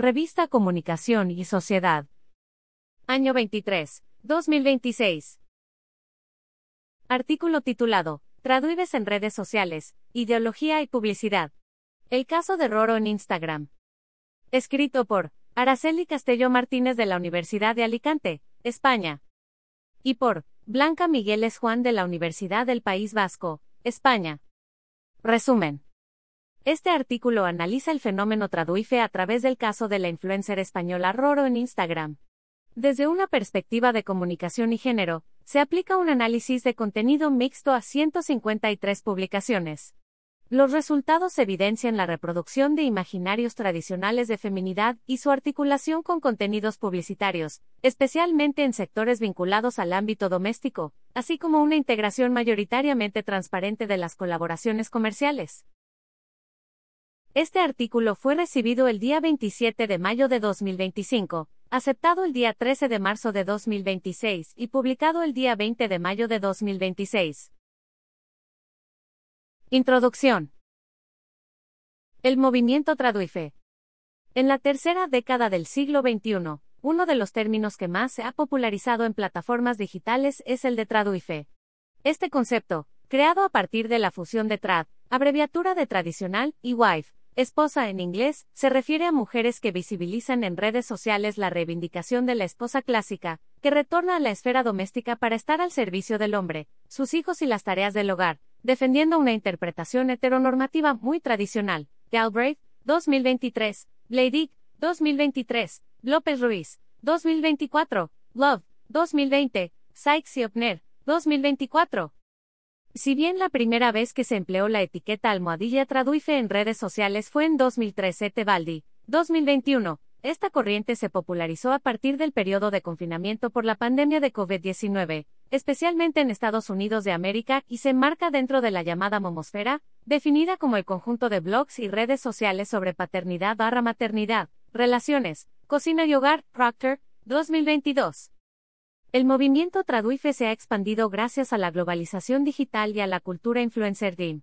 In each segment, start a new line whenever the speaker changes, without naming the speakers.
Revista Comunicación y Sociedad. Año 23, 2026. Artículo titulado, Traduives en redes sociales, ideología y publicidad. El caso de Roro en Instagram. Escrito por Araceli Castelló Martínez de la Universidad de Alicante, España. Y por Blanca Migueles Juan de la Universidad del País Vasco, España. Resumen. Este artículo analiza el fenómeno traduife a través del caso de la influencer española Roro en Instagram. Desde una perspectiva de comunicación y género, se aplica un análisis de contenido mixto a 153 publicaciones. Los resultados evidencian la reproducción de imaginarios tradicionales de feminidad y su articulación con contenidos publicitarios, especialmente en sectores vinculados al ámbito doméstico, así como una integración mayoritariamente transparente de las colaboraciones comerciales. Este artículo fue recibido el día 27 de mayo de 2025, aceptado el día 13 de marzo de 2026 y publicado el día 20 de mayo de 2026. Introducción. El movimiento traduife. En la tercera década del siglo XXI, uno de los términos que más se ha popularizado en plataformas digitales es el de traduife. Este concepto, creado a partir de la fusión de trad, abreviatura de tradicional, y wife, esposa en inglés, se refiere a mujeres que visibilizan en redes sociales la reivindicación de la esposa clásica, que retorna a la esfera doméstica para estar al servicio del hombre, sus hijos y las tareas del hogar, defendiendo una interpretación heteronormativa muy tradicional. Galbraith, 2023, Bleidig, 2023, López Ruiz, 2024, Love, 2020, Sykes y Opner, 2024. Si bien la primera vez que se empleó la etiqueta almohadilla traduife en redes sociales fue en 2013 Tebaldi, 2021, esta corriente se popularizó a partir del periodo de confinamiento por la pandemia de COVID-19, especialmente en Estados Unidos de América, y se enmarca dentro de la llamada momosfera, definida como el conjunto de blogs y redes sociales sobre paternidad/maternidad, relaciones, cocina y hogar. Proctor, 2022. El movimiento traduife se ha expandido gracias a la globalización digital y a la cultura influencer DIM,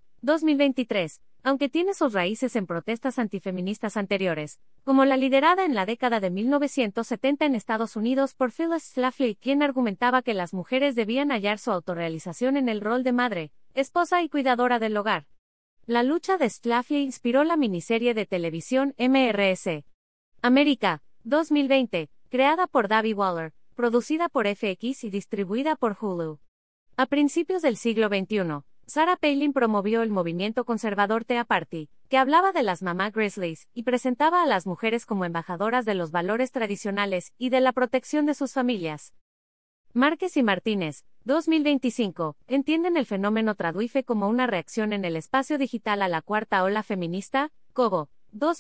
2023, aunque tiene sus raíces en protestas antifeministas anteriores, como la liderada en la década de 1970 en Estados Unidos por Phyllis Schlafly, quien argumentaba que las mujeres debían hallar su autorrealización en el rol de madre, esposa y cuidadora del hogar. La lucha de Schlafly inspiró la miniserie de televisión MRS América, 2020, creada por Davi Waller, producida por FX y distribuida por Hulu. A principios del siglo XXI, Sarah Palin promovió el movimiento conservador Tea Party, que hablaba de las mamá grizzlies, y presentaba a las mujeres como embajadoras de los valores tradicionales y de la protección de sus familias. Márquez y Martínez, 2025, entienden el fenómeno traduife como una reacción en el espacio digital a la cuarta ola feminista. Cobo,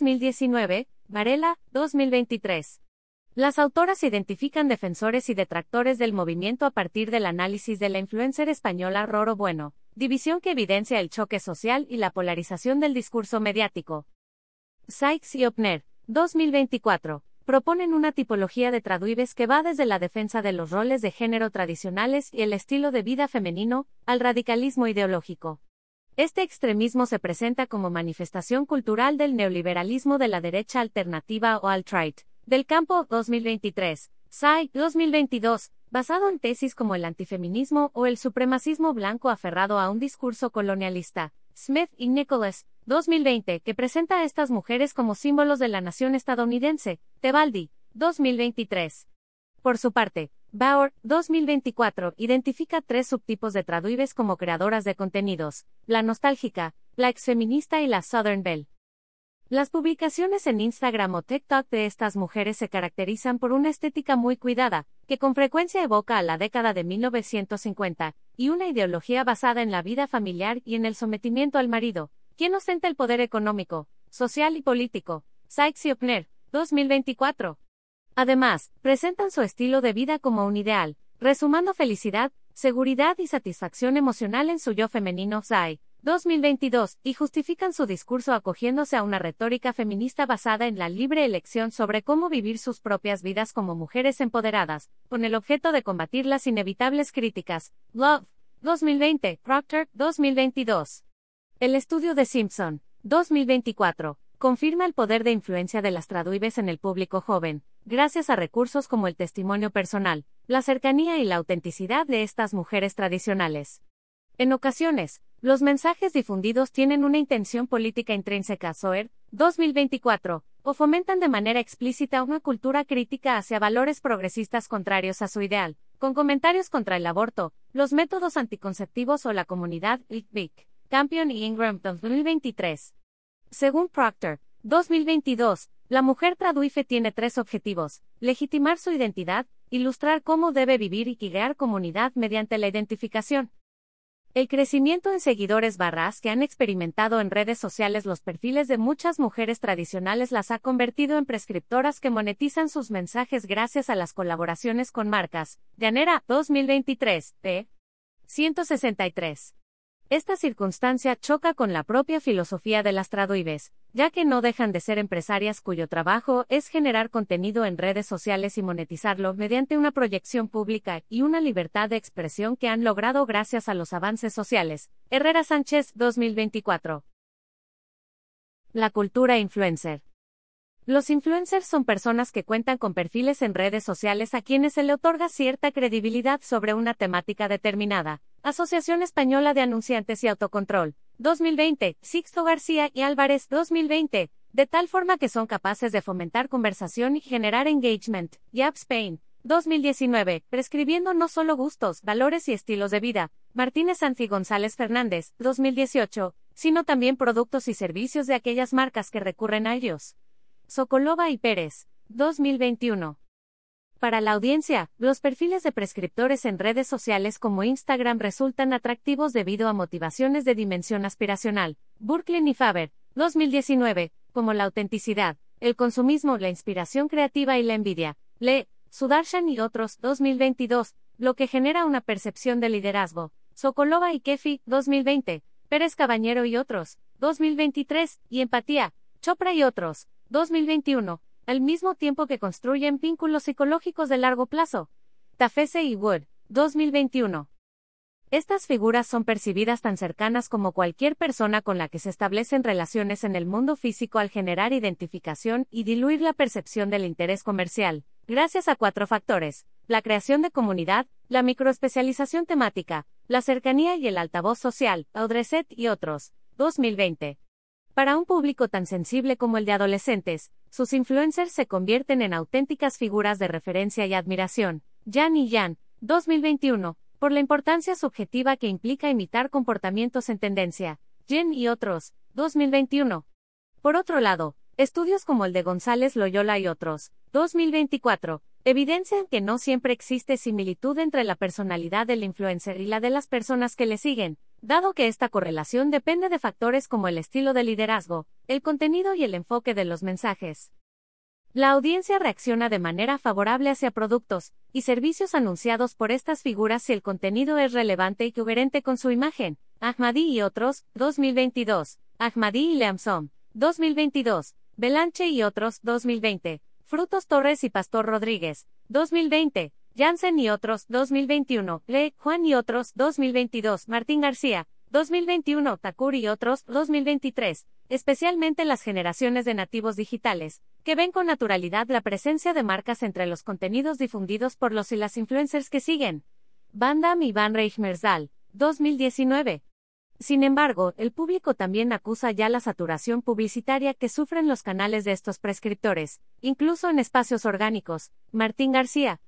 2019, Varela, 2023. Las autoras identifican defensores y detractores del movimiento a partir del análisis de la influencer española Roro Bueno, división que evidencia el choque social y la polarización del discurso mediático. Sykes y Opner, 2024, proponen una tipología de traduives que va desde la defensa de los roles de género tradicionales y el estilo de vida femenino, al radicalismo ideológico. Este extremismo se presenta como manifestación cultural del neoliberalismo de la derecha alternativa o alt-right. Del campo, 2023, Sai, 2022, basado en tesis como el antifeminismo o el supremacismo blanco aferrado a un discurso colonialista. Smith y Nicholas, 2020, que presenta a estas mujeres como símbolos de la nación estadounidense. Tebaldi, 2023. Por su parte, Bauer, 2024, identifica tres subtipos de traduives como creadoras de contenidos: la nostálgica, la exfeminista y la Southern Belle. Las publicaciones en Instagram o TikTok de estas mujeres se caracterizan por una estética muy cuidada, que con frecuencia evoca a la década de 1950, y una ideología basada en la vida familiar y en el sometimiento al marido, quien ostenta el poder económico, social y político. Sykes y Opner, 2024. Además, presentan su estilo de vida como un ideal, resumando felicidad, seguridad y satisfacción emocional en su yo femenino. Sai, 2022, y justifican su discurso acogiéndose a una retórica feminista basada en la libre elección sobre cómo vivir sus propias vidas como mujeres empoderadas, con el objeto de combatir las inevitables críticas. Love, 2020, Proctor, 2022. El estudio de Simpson, 2024, confirma el poder de influencia de las traduibes en el público joven, gracias a recursos como el testimonio personal, la cercanía y la autenticidad de estas mujeres tradicionales. En ocasiones, los mensajes difundidos tienen una intención política intrínseca, Soer, 2024, o fomentan de manera explícita una cultura crítica hacia valores progresistas contrarios a su ideal, con comentarios contra el aborto, los métodos anticonceptivos o la comunidad LGBTQ, Campion y Ingram 2023. Según Proctor, 2022, la mujer traduife tiene 3 objetivos: legitimar su identidad, ilustrar cómo debe vivir y crear comunidad mediante la identificación. El crecimiento en seguidores barras que han experimentado en redes sociales los perfiles de muchas mujeres tradicionales las ha convertido en prescriptoras que monetizan sus mensajes gracias a las colaboraciones con marcas. Llanera, 2023, p. 163. Esta circunstancia choca con la propia filosofía de las traduibes, ya que no dejan de ser empresarias cuyo trabajo es generar contenido en redes sociales y monetizarlo mediante una proyección pública y una libertad de expresión que han logrado gracias a los avances sociales. Herrera Sánchez, 2024. La cultura influencer. Los influencers son personas que cuentan con perfiles en redes sociales a quienes se le otorga cierta credibilidad sobre una temática determinada. Asociación Española de Anunciantes y Autocontrol, 2020, Sixto García y Álvarez, 2020, de tal forma que son capaces de fomentar conversación y generar engagement. Yap Spain, 2019, prescribiendo no solo gustos, valores y estilos de vida. Martínez Sanz y González Fernández, 2018, sino también productos y servicios de aquellas marcas que recurren a ellos. Sokolova y Pérez, 2021. Para la audiencia, los perfiles de prescriptores en redes sociales como Instagram resultan atractivos debido a motivaciones de dimensión aspiracional. Burklin y Faber, 2019, como la autenticidad, el consumismo, la inspiración creativa y la envidia. Le. Sudarshan y otros, 2022, lo que genera una percepción de liderazgo. Sokolova y Kefi, 2020, Pérez Cabañero y otros, 2023, y Empatía, Chopra y otros, 2021, al mismo tiempo que construyen vínculos psicológicos de largo plazo. Tafese y Wood, 2021. Estas figuras son percibidas tan cercanas como cualquier persona con la que se establecen relaciones en el mundo físico al generar identificación y diluir la percepción del interés comercial, gracias a 4 factores: la creación de comunidad, la microespecialización temática, la cercanía y el altavoz social. Audreset y otros, 2020. Para un público tan sensible como el de adolescentes, sus influencers se convierten en auténticas figuras de referencia y admiración. Yan y Yan, 2021, por la importancia subjetiva que implica imitar comportamientos en tendencia. Jen y otros, 2021. Por otro lado, estudios como el de González Loyola y otros, 2024, evidencian que no siempre existe similitud entre la personalidad del influencer y la de las personas que le siguen, dado que esta correlación depende de factores como el estilo de liderazgo, el contenido y el enfoque de los mensajes. La audiencia reacciona de manera favorable hacia productos y servicios anunciados por estas figuras si el contenido es relevante y coherente con su imagen. Ahmadi y otros, 2022. Ahmadi y Leamsom, 2022. Belanche y otros, 2020. Frutos Torres y Pastor Rodríguez, 2020. Jansen y otros, 2021. Le. Juan y otros, 2022. Martín García, 2021. Thakur y otros, 2023. Especialmente las generaciones de nativos digitales, que ven con naturalidad la presencia de marcas entre los contenidos difundidos por los y las influencers que siguen. Van Damme y Van Reichmersdal, 2019. Sin embargo, el público también acusa ya la saturación publicitaria que sufren los canales de estos prescriptores, incluso en espacios orgánicos. Martín García,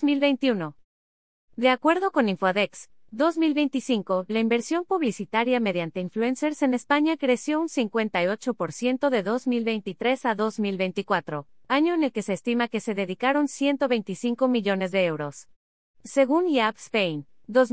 2021. De acuerdo con Infodex, 2025, la inversión publicitaria mediante influencers en España creció un 58% de 2023 a 2024, año en el que se estima que se dedicaron 125 millones de euros. Según Yap Spain,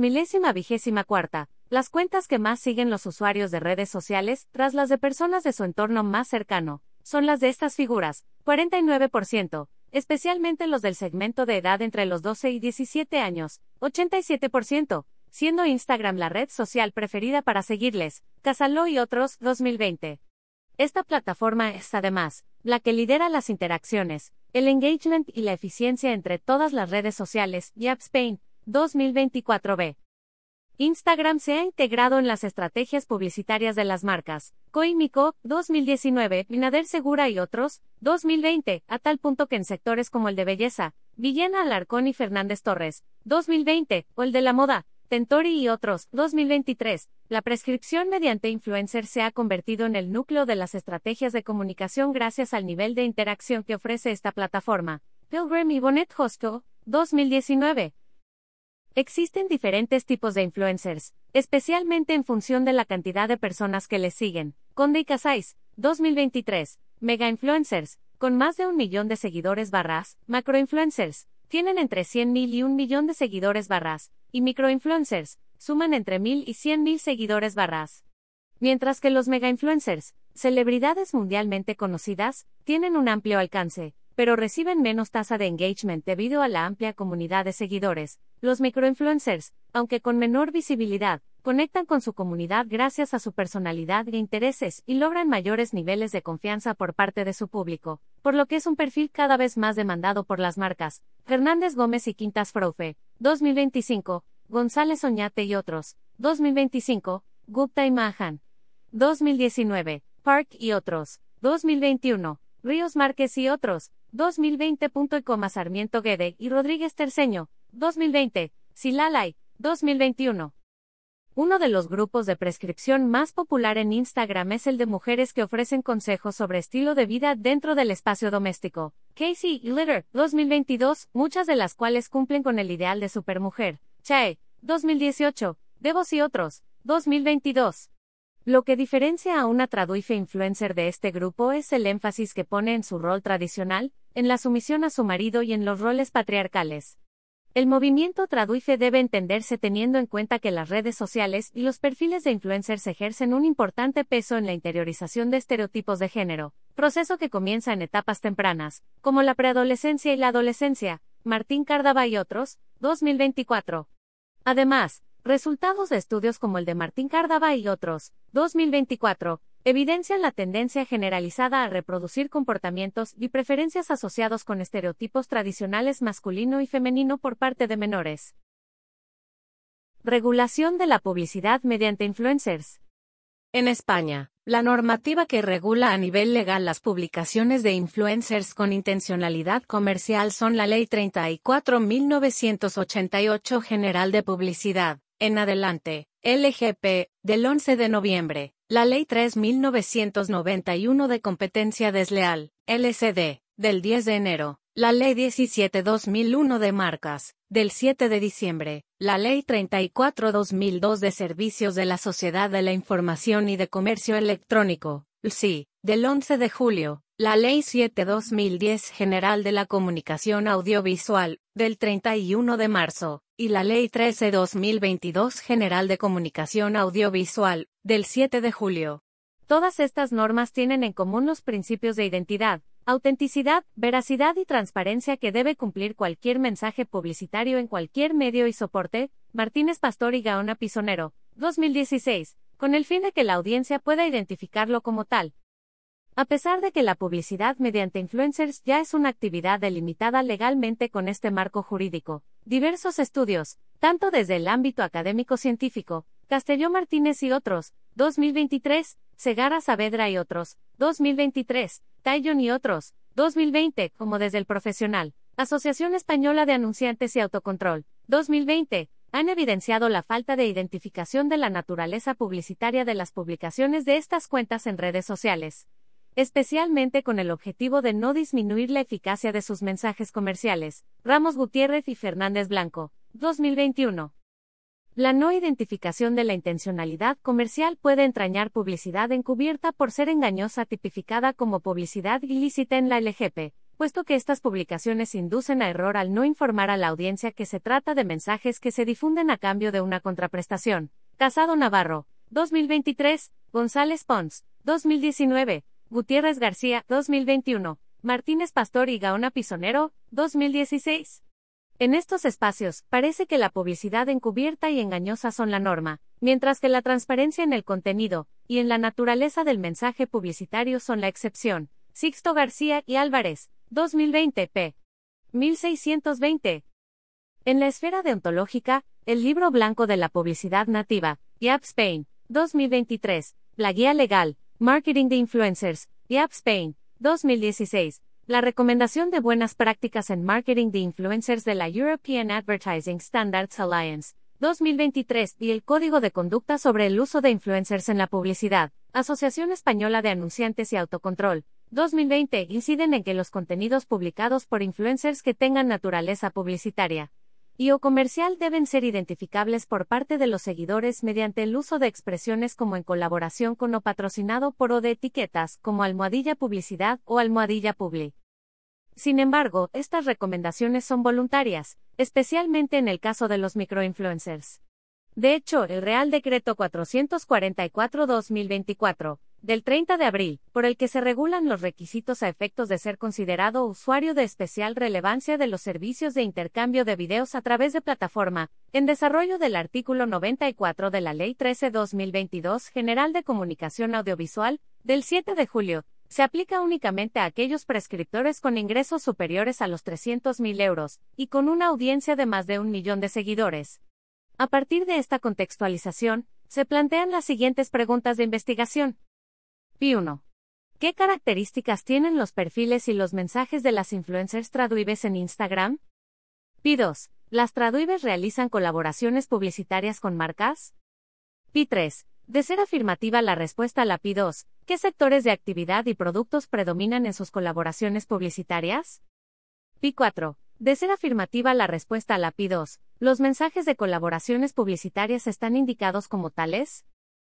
2024, las cuentas que más siguen los usuarios de redes sociales, tras las de personas de su entorno más cercano, son las de estas figuras, 49%, especialmente los del segmento de edad entre los 12 y 17 años, 87%, siendo Instagram la red social preferida para seguirles. Casaló y otros, 2020. Esta plataforma es, además, la que lidera las interacciones, el engagement y la eficiencia entre todas las redes sociales. Yap Spain, 2024b. Instagram se ha integrado en las estrategias publicitarias de las marcas. Coimico, 2019, Binader Segura y otros, 2020, a tal punto que en sectores como el de belleza, Villena Alarcón y Fernández Torres, 2020, o el de la moda, Tentori y otros, 2023, la prescripción mediante influencers se ha convertido en el núcleo de las estrategias de comunicación gracias al nivel de interacción que ofrece esta plataforma. Pilgrim y Bonet Hosco, 2019. Existen diferentes tipos de influencers, especialmente en función de la cantidad de personas que les siguen. Conde y Casais, 2023. Mega influencers, con más de 1 millón de seguidores barras, macroinfluencers, tienen entre 100.000 y 1 millón de seguidores barras, y microinfluencers, suman entre 1.000 y 100.000 seguidores barras. Mientras que los mega influencers, celebridades mundialmente conocidas, tienen un amplio alcance, pero reciben menos tasa de engagement debido a la amplia comunidad de seguidores. Los microinfluencers, aunque con menor visibilidad, conectan con su comunidad gracias a su personalidad e intereses y logran mayores niveles de confianza por parte de su público, por lo que es un perfil cada vez más demandado por las marcas. Fernández Gómez y Quintas Froufé, 2025, González Oñate y otros, 2025, Gupta y Mahan, 2019, Park y otros, 2021, Ríos Márquez y otros, 2020. Sarmiento Guede y Rodríguez Terceño, 2020, Silalay, 2021. Uno de los grupos de prescripción más popular en Instagram es el de mujeres que ofrecen consejos sobre estilo de vida dentro del espacio doméstico. Casey y Litter, 2022, muchas de las cuales cumplen con el ideal de supermujer. Chae, 2018, Devos y otros, 2022. Lo que diferencia a una traduife influencer de este grupo es el énfasis que pone en su rol tradicional, en la sumisión a su marido y en los roles patriarcales. El movimiento traduife debe entenderse teniendo en cuenta que las redes sociales y los perfiles de influencers ejercen un importante peso en la interiorización de estereotipos de género, proceso que comienza en etapas tempranas, como la preadolescencia y la adolescencia. Martín Cardava y otros, 2024. Además, resultados de estudios como el de Martín Cardava y otros, 2024, evidencian la tendencia generalizada a reproducir comportamientos y preferencias asociados con estereotipos tradicionales masculino y femenino por parte de menores. Regulación de la publicidad mediante influencers. En España, la normativa que regula a nivel legal las publicaciones de influencers con intencionalidad comercial son la Ley 34.988 General de Publicidad, en adelante, LGP, del 11 de noviembre, la Ley 3.991 de Competencia Desleal, LCD, del 10 de enero, la Ley 17/2001 de Marcas, del 7 de diciembre, la Ley 34/2002 de Servicios de la Sociedad de la Información y de Comercio Electrónico, LSI, del 11 de julio, la Ley 7/2010 General de la Comunicación Audiovisual, del 31 de marzo, y la Ley 13/2022 General de Comunicación Audiovisual, del 7 de julio. Todas estas normas tienen en común los principios de identidad, autenticidad, veracidad y transparencia que debe cumplir cualquier mensaje publicitario en cualquier medio y soporte. Martínez Pastor y Gaona Pisonero, 2016, con el fin de que la audiencia pueda identificarlo como tal. A pesar de que la publicidad mediante influencers ya es una actividad delimitada legalmente con este marco jurídico, diversos estudios, tanto desde el ámbito académico-científico, Castelló Martínez y otros, 2023, Segarra Saavedra y otros, 2023, Taillon y otros, 2020, como desde el profesional, Asociación Española de Anunciantes y Autocontrol, 2020, han evidenciado la falta de identificación de la naturaleza publicitaria de las publicaciones de estas cuentas en redes sociales, especialmente con el objetivo de no disminuir la eficacia de sus mensajes comerciales. Ramos Gutiérrez y Fernández Blanco, 2021. La no identificación de la intencionalidad comercial puede entrañar publicidad encubierta por ser engañosa tipificada como publicidad ilícita en la LGP, puesto que estas publicaciones inducen a error al no informar a la audiencia que se trata de mensajes que se difunden a cambio de una contraprestación. Casado Navarro, 2023, González Pons, 2019, Gutiérrez García, 2021, Martínez Pastor y Gaona Pisonero, 2016. En estos espacios, parece que la publicidad encubierta y engañosa son la norma, mientras que la transparencia en el contenido y en la naturaleza del mensaje publicitario son la excepción. Sixto García y Álvarez, 2020 p. 1620. En la esfera deontológica, el Libro Blanco de la Publicidad Nativa, IAP Spain, 2023, la Guía Legal, Marketing de Influencers, IAP Spain, 2016, la Recomendación de Buenas Prácticas en Marketing de Influencers de la European Advertising Standards Alliance, 2023, y el Código de Conducta sobre el Uso de Influencers en la Publicidad, Asociación Española de Anunciantes y Autocontrol, 2020, inciden en que los contenidos publicados por influencers que tengan naturaleza publicitaria y o comercial deben ser identificables por parte de los seguidores mediante el uso de expresiones como en colaboración con o patrocinado por o de etiquetas como almohadilla publicidad o almohadilla publi. Sin embargo, estas recomendaciones son voluntarias, especialmente en el caso de los microinfluencers. De hecho, el Real Decreto 444/2024, del 30 de abril, por el que se regulan los requisitos a efectos de ser considerado usuario de especial relevancia de los servicios de intercambio de videos a través de plataforma, en desarrollo del artículo 94 de la Ley 13/2022 General de Comunicación Audiovisual, del 7 de julio, se aplica únicamente a aquellos prescriptores con ingresos superiores a los 300.000 euros, y con una audiencia de más de 1 millón de seguidores. A partir de esta contextualización, se plantean las siguientes preguntas de investigación. Pi1. ¿Qué características tienen los perfiles y los mensajes de las influencers traduibles en Instagram? Pi2. ¿Las traduibles realizan colaboraciones publicitarias con marcas? Pi3. De ser afirmativa la respuesta a la Pi2, ¿qué sectores de actividad y productos predominan en sus colaboraciones publicitarias? Pi4. De ser afirmativa la respuesta a la Pi2, ¿los mensajes de colaboraciones publicitarias están indicados como tales?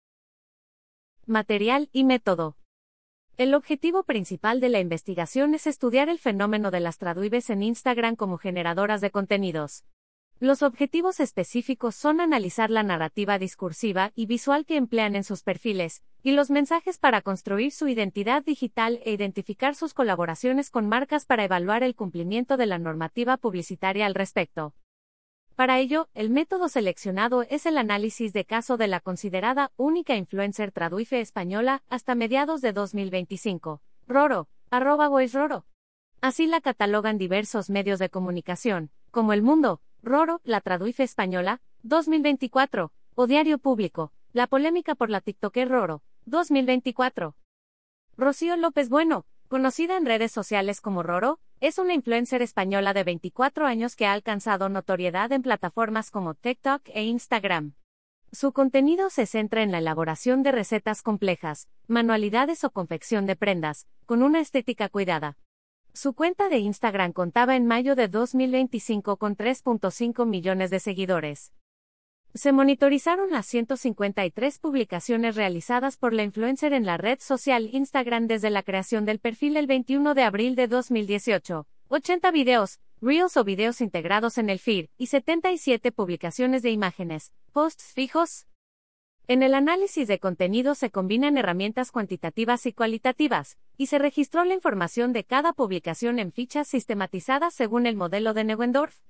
Material y método. El objetivo principal de la investigación es estudiar el fenómeno de las traduibles en Instagram como generadoras de contenidos. Los objetivos específicos son analizar la narrativa discursiva y visual que emplean en sus perfiles, y los mensajes para construir su identidad digital e identificar sus colaboraciones con marcas para evaluar el cumplimiento de la normativa publicitaria al respecto. Para ello, el método seleccionado es el análisis de caso de la considerada única influencer traduife española hasta mediados de 2025, Roro, @voiceroro. Así la catalogan diversos medios de comunicación, como El Mundo, Roro, la traduife española, 2024, o Diario Público, la polémica por la tiktoker Roro, 2024. Rocío López Bueno, conocida en redes sociales como Roro, es una influencer española de 24 años que ha alcanzado notoriedad en plataformas como TikTok e Instagram. Su contenido se centra en la elaboración de recetas complejas, manualidades o confección de prendas, con una estética cuidada. Su cuenta de Instagram contaba en mayo de 2025 con 3.5 millones de seguidores. Se monitorizaron las 153 publicaciones realizadas por la influencer en la red social Instagram desde la creación del perfil el 21 de abril de 2018, 80 videos, reels o videos integrados en el feed, y 77 publicaciones de imágenes, posts fijos. En el análisis de contenido se combinan herramientas cuantitativas y cualitativas, y se registró la información de cada publicación en fichas sistematizadas según el modelo de Neuendorf,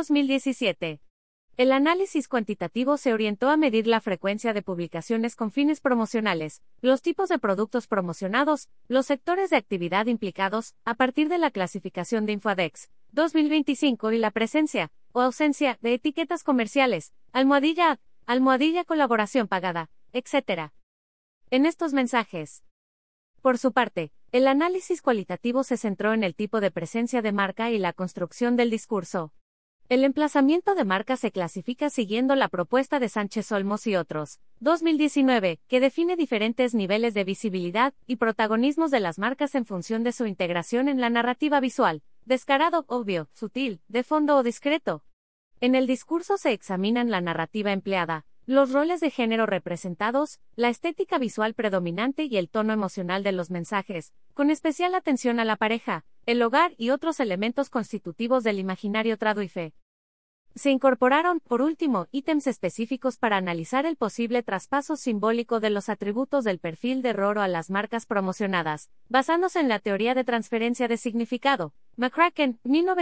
2017. El análisis cuantitativo se orientó a medir la frecuencia de publicaciones con fines promocionales, los tipos de productos promocionados, los sectores de actividad implicados, a partir de la clasificación de InfoAdex, 2025 y la presencia, o ausencia, de etiquetas comerciales, almohadilla ad, almohadilla colaboración pagada, etc. en estos mensajes. Por su parte, el análisis cualitativo se centró en el tipo de presencia de marca y la construcción del discurso. El emplazamiento de marca se clasifica siguiendo la propuesta de Sánchez Olmos y otros, 2019, que define diferentes niveles de visibilidad y protagonismos de las marcas en función de su integración en la narrativa visual, descarado, obvio, sutil, de fondo o discreto. En el discurso se examinan la narrativa empleada, los roles de género representados, la estética visual predominante y el tono emocional de los mensajes, con especial atención a la pareja, el hogar y otros elementos constitutivos del imaginario traduife. Se incorporaron, por último, ítems específicos para analizar el posible traspaso simbólico de los atributos del perfil de Roro a las marcas promocionadas, basándose en la teoría de transferencia de significado, McCracken,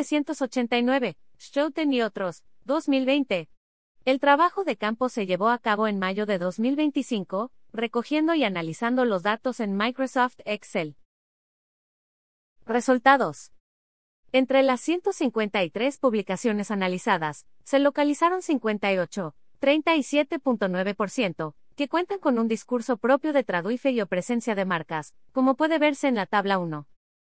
1989, Schouten y otros, 2020. El trabajo de campo se llevó a cabo en mayo de 2025, recogiendo y analizando los datos en Microsoft Excel. Resultados. Entre las 153 publicaciones analizadas, se localizaron 58, 37.9%, que cuentan con un discurso propio de Traduife y o presencia de marcas, como puede verse en la tabla 1.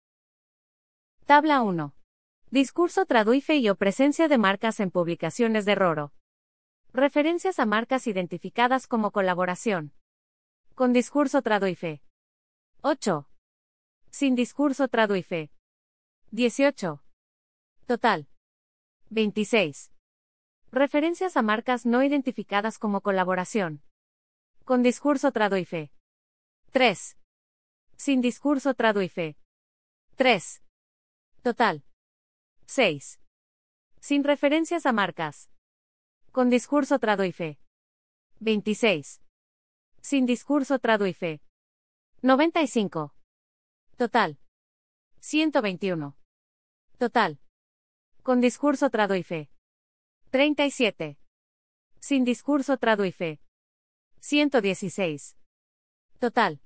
Tabla 1. Discurso Traduife y o presencia de marcas en publicaciones de Roro. Referencias a marcas identificadas como colaboración. Con discurso Traduife. 8. Sin discurso Traduife. 18. Total. 26. Referencias a marcas no identificadas como colaboración. Con discurso Traduife. 3. Sin discurso Traduife. 3. Total. 6. Sin referencias a marcas. Con discurso Traduife. 26. Sin discurso Traduife. 95. Total. 121. Total. Con discurso Traduife. 37. Sin discurso Traduife. 116. Total.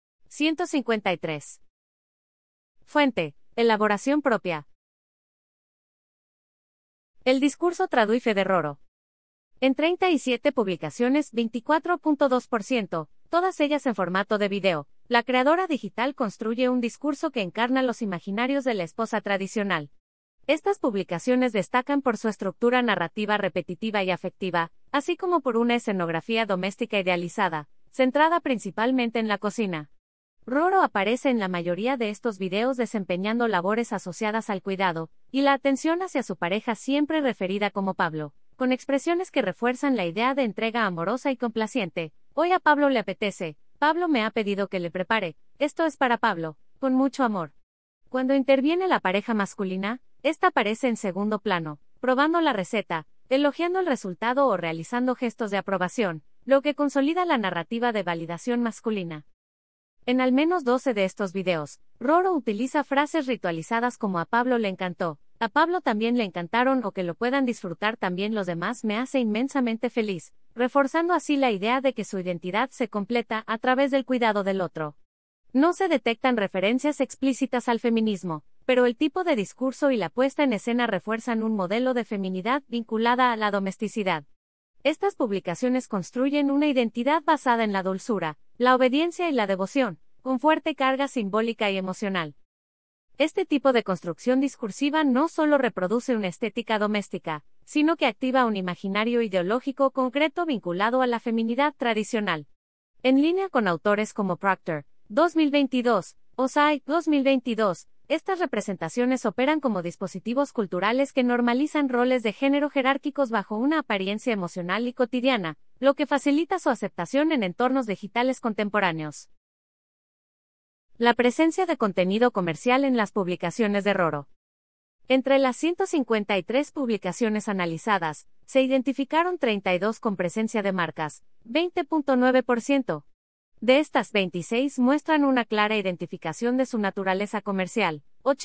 153. Fuente: elaboración propia. El discurso Traduife de Roro. En 37 publicaciones, 24.2%, todas ellas en formato de video, la creadora digital construye un discurso que encarna los imaginarios de la esposa tradicional. Estas publicaciones destacan por su estructura narrativa repetitiva y afectiva, así como por una escenografía doméstica idealizada, centrada principalmente en la cocina. Roro aparece en la mayoría de estos videos desempeñando labores asociadas al cuidado, y la atención hacia su pareja siempre referida como Pablo, con expresiones que refuerzan la idea de entrega amorosa y complaciente. Hoy a Pablo le apetece, Pablo me ha pedido que le prepare, esto es para Pablo, con mucho amor. Cuando interviene la pareja masculina, esta aparece en segundo plano, probando la receta, elogiando el resultado o realizando gestos de aprobación, lo que consolida la narrativa de validación masculina. En al menos 12 de estos videos, Roro utiliza frases ritualizadas como "a Pablo le encantó", "a Pablo también le encantaron" o "que lo puedan disfrutar también los demás me hace inmensamente feliz", reforzando así la idea de que su identidad se completa a través del cuidado del otro. No se detectan referencias explícitas al feminismo, pero el tipo de discurso y la puesta en escena refuerzan un modelo de feminidad vinculada a la domesticidad. Estas publicaciones construyen una identidad basada en la dulzura, la obediencia y la devoción, con fuerte carga simbólica y emocional. Este tipo de construcción discursiva no solo reproduce una estética doméstica, sino que activa un imaginario ideológico concreto vinculado a la feminidad tradicional. En línea con autores como Proctor, 2022, o Say, 2022, estas representaciones operan como dispositivos culturales que normalizan roles de género jerárquicos bajo una apariencia emocional y cotidiana, lo que facilita su aceptación en entornos digitales contemporáneos. La presencia de contenido comercial en las publicaciones de Roro. Entre las 153 publicaciones analizadas, se identificaron 32 con presencia de marcas, 20.9%. De estas, 26 muestran una clara identificación de su naturaleza comercial,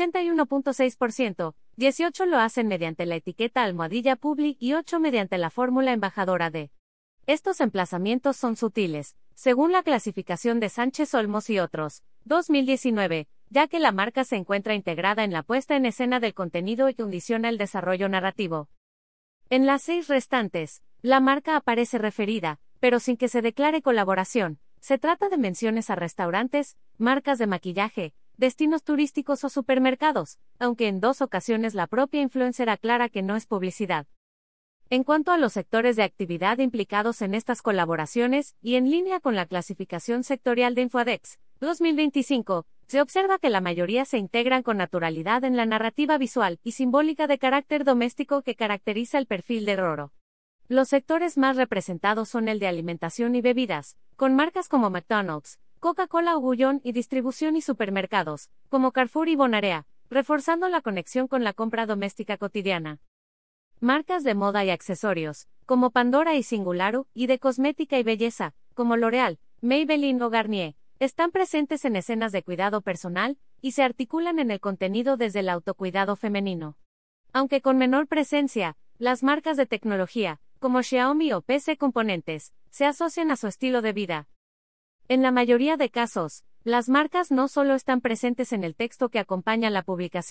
81.6%, 18 lo hacen mediante la etiqueta almohadilla Publi y 8 mediante la fórmula embajadora de. Estos emplazamientos son sutiles, según la clasificación de Sánchez Olmos y otros, 2019, ya que la marca se encuentra integrada en la puesta en escena del contenido y condiciona el desarrollo narrativo. En las 6 restantes, la marca aparece referida, pero sin que se declare colaboración. Se trata de menciones a restaurantes, marcas de maquillaje, destinos turísticos o supermercados, aunque en 2 ocasiones la propia influencer aclara que no es publicidad. En cuanto a los sectores de actividad implicados en estas colaboraciones, y en línea con la clasificación sectorial de Infoadex, 2025, se observa que la mayoría se integran con naturalidad en la narrativa visual y simbólica de carácter doméstico que caracteriza el perfil de Roro. Los sectores más representados son el de alimentación y bebidas, con marcas como McDonald's, Coca-Cola o Gullón, y distribución y supermercados, como Carrefour y Bonarea, reforzando la conexión con la compra doméstica cotidiana. Marcas de moda y accesorios, como Pandora y Singularu, y de cosmética y belleza, como L'Oréal, Maybelline o Garnier, están presentes en escenas de cuidado personal, y se articulan en el contenido desde el autocuidado femenino. Aunque con menor presencia, las marcas de tecnología, como Xiaomi o PC Componentes, se asocian a su estilo de vida. En la mayoría de casos, las marcas no solo están presentes en el texto que acompaña la publicación,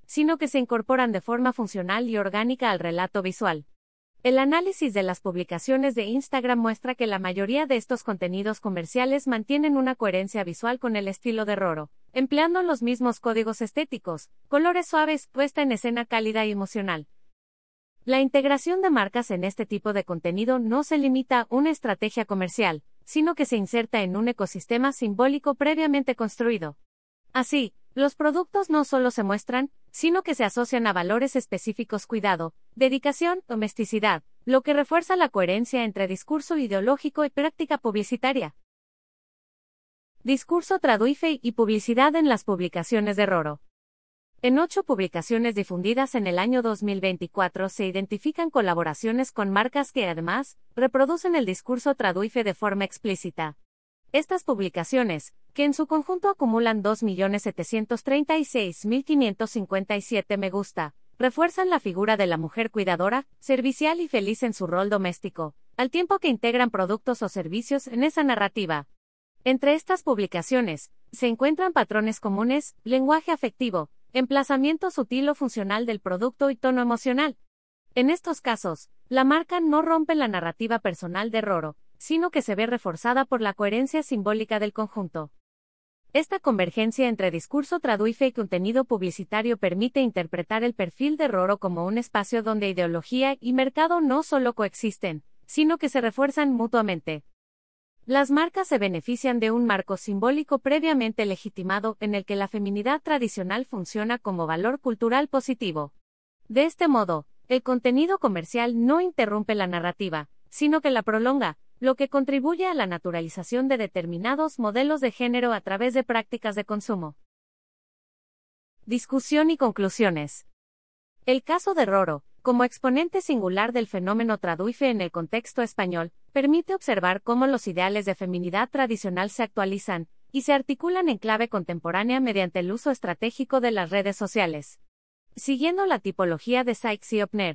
sino que se incorporan de forma funcional y orgánica al relato visual. El análisis de las publicaciones de Instagram muestra que la mayoría de estos contenidos comerciales mantienen una coherencia visual con el estilo de Roro, empleando los mismos códigos estéticos, colores suaves, puesta en escena cálida y emocional. La integración de marcas en este tipo de contenido no se limita a una estrategia comercial, sino que se inserta en un ecosistema simbólico previamente construido. Así, los productos no solo se muestran, sino que se asocian a valores específicos: cuidado, dedicación, domesticidad, lo que refuerza la coherencia entre discurso ideológico y práctica publicitaria. Discurso traduife y publicidad en las publicaciones de Roro. En 8 publicaciones difundidas en el año 2024 se identifican colaboraciones con marcas que, además, reproducen el discurso traduife de forma explícita. Estas publicaciones, que en su conjunto acumulan 2.736.557 me gusta, refuerzan la figura de la mujer cuidadora, servicial y feliz en su rol doméstico, al tiempo que integran productos o servicios en esa narrativa. Entre estas publicaciones, se encuentran patrones comunes, lenguaje afectivo, emplazamiento sutil o funcional del producto y tono emocional. En estos casos, la marca no rompe la narrativa personal de Roro, sino que se ve reforzada por la coherencia simbólica del conjunto. Esta convergencia entre discurso traduife y contenido publicitario permite interpretar el perfil de Roro como un espacio donde ideología y mercado no solo coexisten, sino que se refuerzan mutuamente. Las marcas se benefician de un marco simbólico previamente legitimado en el que la feminidad tradicional funciona como valor cultural positivo. De este modo, el contenido comercial no interrumpe la narrativa, sino que la prolonga, lo que contribuye a la naturalización de determinados modelos de género a través de prácticas de consumo. Discusión y conclusiones. El caso de Roro, como exponente singular del fenómeno traduife en el contexto español, permite observar cómo los ideales de feminidad tradicional se actualizan y se articulan en clave contemporánea mediante el uso estratégico de las redes sociales. Siguiendo la tipología de Sykes y Opner,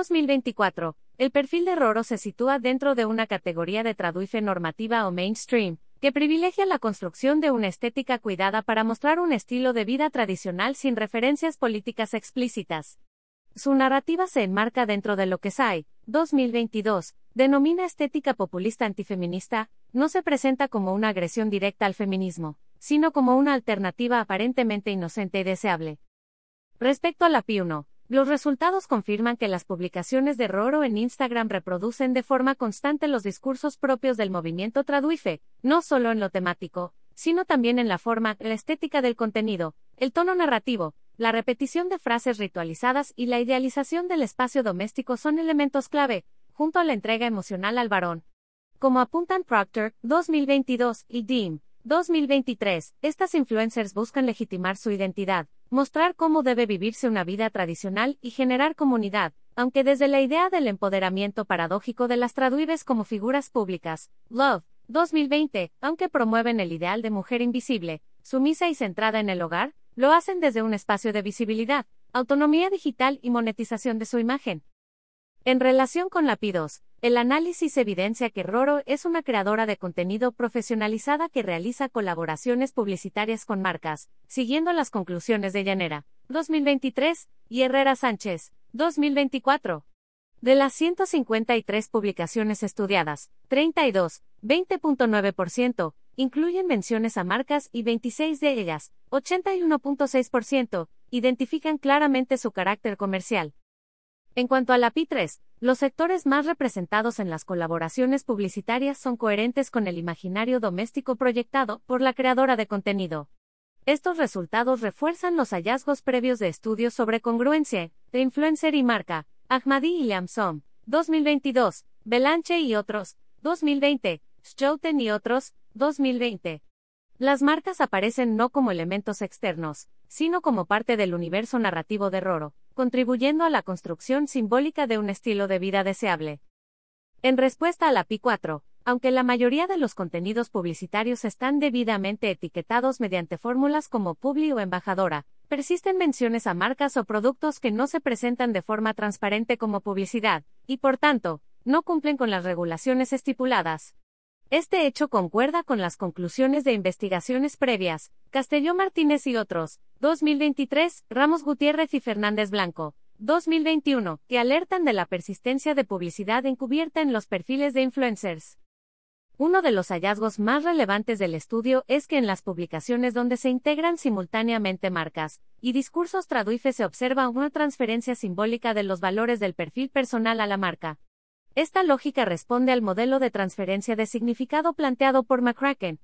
2024, el perfil de Roro se sitúa dentro de una categoría de traduife normativa o mainstream, que privilegia la construcción de una estética cuidada para mostrar un estilo de vida tradicional sin referencias políticas explícitas. Su narrativa se enmarca dentro de lo que SAI, 2022, denomina estética populista antifeminista, no se presenta como una agresión directa al feminismo, sino como una alternativa aparentemente inocente y deseable. Respecto a la P1, los resultados confirman que las publicaciones de Roro en Instagram reproducen de forma constante los discursos propios del movimiento traduife, no solo en lo temático, sino también en la forma, la estética del contenido, el tono narrativo, la repetición de frases ritualizadas y la idealización del espacio doméstico son elementos clave, junto a la entrega emocional al varón. Como apuntan Proctor, 2022, y Dean, 2023, estas influencers buscan legitimar su identidad, mostrar cómo debe vivirse una vida tradicional y generar comunidad, aunque desde la idea del empoderamiento paradójico de las traduives como figuras públicas. Love, 2020, aunque promueven el ideal de mujer invisible, sumisa y centrada en el hogar, lo hacen desde un espacio de visibilidad, autonomía digital y monetización de su imagen. En relación con la P2, el análisis evidencia que Roro es una creadora de contenido profesionalizada que realiza colaboraciones publicitarias con marcas, siguiendo las conclusiones de Llanera, 2023, y Herrera Sánchez, 2024. De las 153 publicaciones estudiadas, 32, 20.9%, incluyen menciones a marcas y 26 de ellas, 81.6%, identifican claramente su carácter comercial. En cuanto a la P3, los sectores más representados en las colaboraciones publicitarias son coherentes con el imaginario doméstico proyectado por la creadora de contenido. Estos resultados refuerzan los hallazgos previos de estudios sobre congruencia, de influencer y marca, Ahmadi y Liamson, 2022, Belanche y otros, 2020, Schouten y otros, 2020. Las marcas aparecen no como elementos externos, sino como parte del universo narrativo de Roro, contribuyendo a la construcción simbólica de un estilo de vida deseable. En respuesta a la P4, aunque la mayoría de los contenidos publicitarios están debidamente etiquetados mediante fórmulas como Publi o Embajadora, persisten menciones a marcas o productos que no se presentan de forma transparente como publicidad, y por tanto, no cumplen con las regulaciones estipuladas. Este hecho concuerda con las conclusiones de investigaciones previas, Castelló Martínez y otros, 2023, Ramos Gutiérrez y Fernández Blanco, 2021, que alertan de la persistencia de publicidad encubierta en los perfiles de influencers. Uno de los hallazgos más relevantes del estudio es que en las publicaciones donde se integran simultáneamente marcas y discursos traduife se observa una transferencia simbólica de los valores del perfil personal a la marca. Esta lógica responde al modelo de transferencia de significado planteado por McCracken,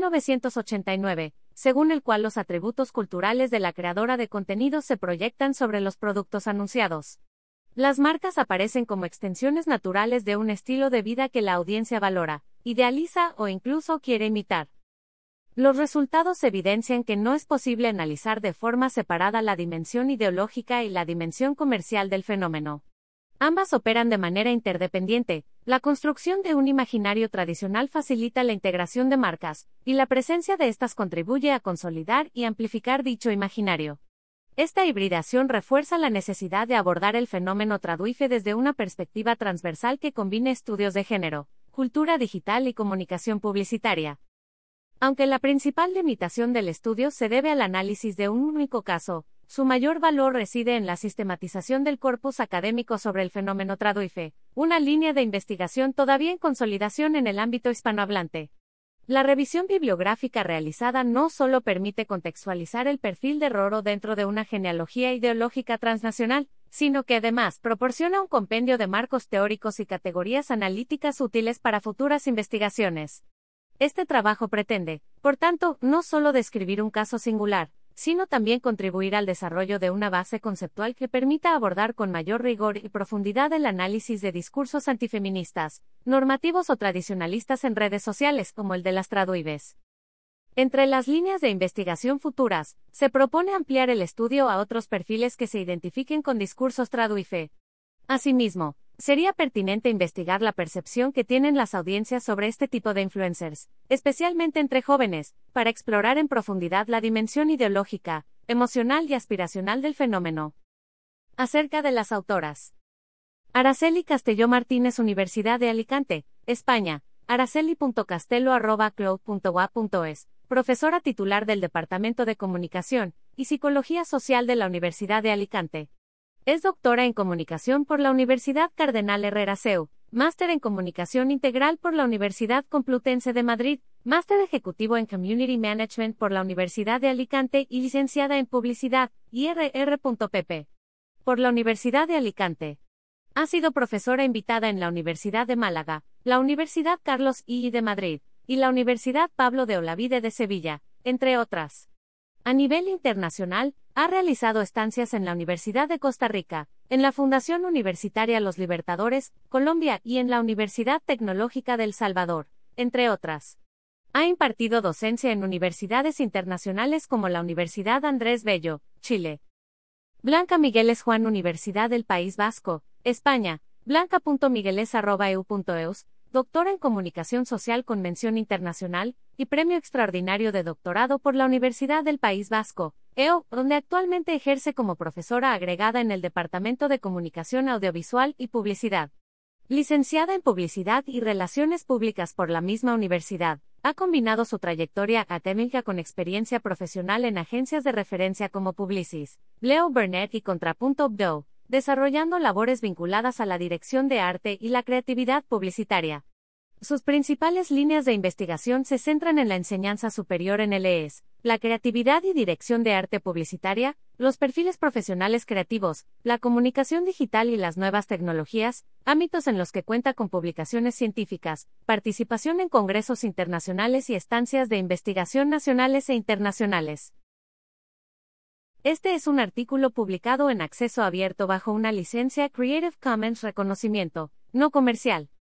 1989, según el cual los atributos culturales de la creadora de contenidos se proyectan sobre los productos anunciados. Las marcas aparecen como extensiones naturales de un estilo de vida que la audiencia valora, idealiza o incluso quiere imitar. Los resultados evidencian que no es posible analizar de forma separada la dimensión ideológica y la dimensión comercial del fenómeno. Ambas operan de manera interdependiente. La construcción de un imaginario tradicional facilita la integración de marcas, y la presencia de estas contribuye a consolidar y amplificar dicho imaginario. Esta hibridación refuerza la necesidad de abordar el fenómeno traduife desde una perspectiva transversal que combine estudios de género, cultura digital y comunicación publicitaria. Aunque la principal limitación del estudio se debe al análisis de un único caso, su mayor valor reside en la sistematización del corpus académico sobre el fenómeno traduife, una línea de investigación todavía en consolidación en el ámbito hispanohablante. La revisión bibliográfica realizada no solo permite contextualizar el perfil de Roro dentro de una genealogía ideológica transnacional, sino que además proporciona un compendio de marcos teóricos y categorías analíticas útiles para futuras investigaciones. Este trabajo pretende, por tanto, no solo describir un caso singular, sino también contribuir al desarrollo de una base conceptual que permita abordar con mayor rigor y profundidad el análisis de discursos antifeministas, normativos o tradicionalistas en redes sociales como el de las traduives. Entre las líneas de investigación futuras, se propone ampliar el estudio a otros perfiles que se identifiquen con discursos traduife. Asimismo, sería pertinente investigar la percepción que tienen las audiencias sobre este tipo de influencers, especialmente entre jóvenes, para explorar en profundidad la dimensión ideológica, emocional y aspiracional del fenómeno. Acerca de las autoras. Araceli Castelló Martínez, Universidad de Alicante, España, araceli.castelo@cloud.ua.es, profesora titular del Departamento de Comunicación y Psicología Social de la Universidad de Alicante. Es doctora en Comunicación por la Universidad Cardenal Herrera CEU, máster en Comunicación Integral por la Universidad Complutense de Madrid, máster ejecutivo en Community Management por la Universidad de Alicante y licenciada en Publicidad, IRR.pp. por la Universidad de Alicante. Ha sido profesora invitada en la Universidad de Málaga, la Universidad Carlos I de Madrid, y la Universidad Pablo de Olavide de Sevilla, entre otras. A nivel internacional, ha realizado estancias en la Universidad de Costa Rica, en la Fundación Universitaria Los Libertadores, Colombia y en la Universidad Tecnológica de El Salvador, entre otras. Ha impartido docencia en universidades internacionales como la Universidad Andrés Bello, Chile. Blanca Migueles Juan, Universidad del País Vasco, España, blanca.migueles@eu.eus, doctora en Comunicación Social con mención internacional, y Premio Extraordinario de Doctorado por la Universidad del País Vasco, EO, donde actualmente ejerce como profesora agregada en el Departamento de Comunicación Audiovisual y Publicidad. Licenciada en Publicidad y Relaciones Públicas por la misma universidad, ha combinado su trayectoria académica con experiencia profesional en agencias de referencia como Publicis, Leo Burnett y Contrapunto BDO, desarrollando labores vinculadas a la dirección de arte y la creatividad publicitaria. Sus principales líneas de investigación se centran en la enseñanza superior en LES, la creatividad y dirección de arte publicitaria, los perfiles profesionales creativos, la comunicación digital y las nuevas tecnologías, ámbitos en los que cuenta con publicaciones científicas, participación en congresos internacionales y estancias de investigación nacionales e internacionales. Este es un artículo publicado en acceso abierto bajo una licencia Creative Commons reconocimiento, no comercial.